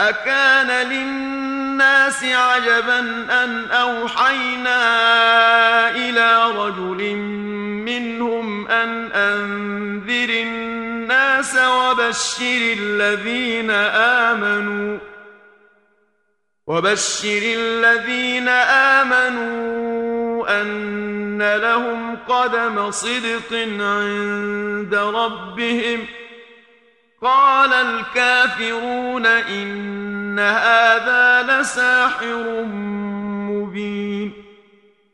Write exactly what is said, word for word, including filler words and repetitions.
أكان للناس عجبا أن أوحينا إلى رجل منهم أن أنذر الناس وبشر الذين آمنوا وبشر الذين آمنوا أن لهم قدم صدق عند ربهم. قال الكافرون إن هذا لساحر مبين.